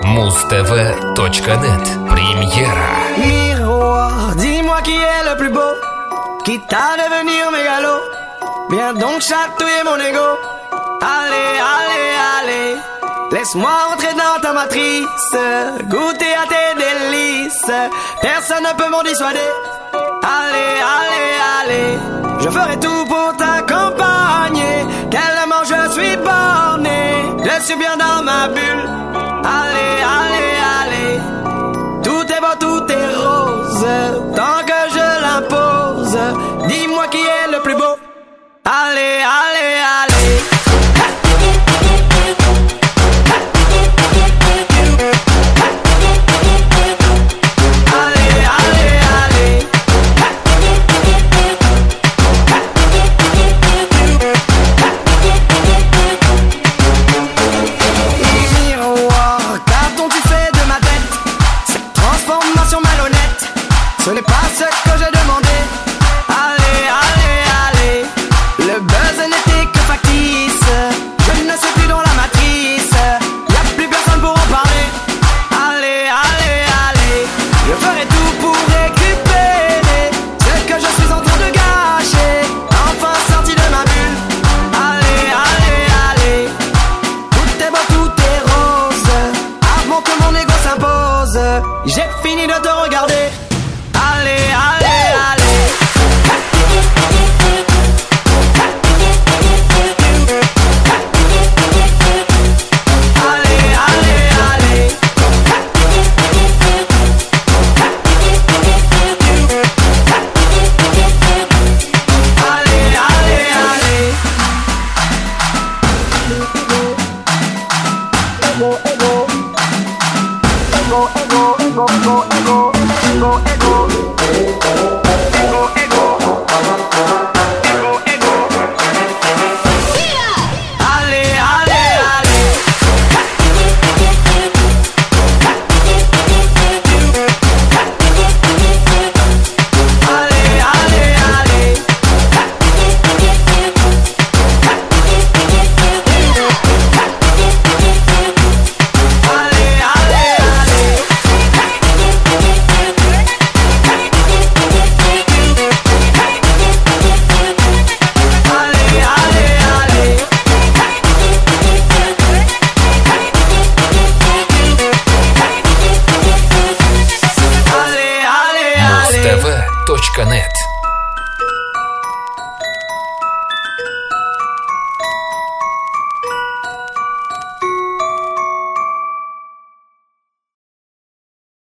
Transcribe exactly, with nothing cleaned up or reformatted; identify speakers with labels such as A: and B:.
A: муз тэ вэ точка нет. Премьера.
B: Miroir, dis-moi qui est le plus beau, quitte à devenir mégalo. Viens donc chatouiller mon ego. Allez, allez, allez, laisse-moi entrer dans ta matrice, goûter à tes délices. Personne ne peut m'en dissuader. Allez, allez, allez, je ferai tout pour t'accompagner. Tellement je suis borné, je suis bien dans ma bulle. Allez, allez, allez, tout est beau, tout est rose, tant que je l'impose. Dis-moi qui est le plus beau. Allez, allez, allez. Ce n'est pas ce que j'ai demandé. Allez, allez, allez, le buzz n'était que factice. Je ne suis plus dans la matrice, y'a plus personne pour en parler. Allez, allez, allez, je ferai tout pour récupérer ce que je suis en train de gâcher. Enfin sorti de ma bulle. Allez, allez, allez, tout est beau, tout est rose, avant que mon ego s'impose. J'ai fini de te regarder. Allez, allez, allez. Allez, allez, allez. Allez, allez, allez. Ego, ego. Ego, ego, ego, ego, ego, ego, ego.
A: муз тэ вэ точка нет.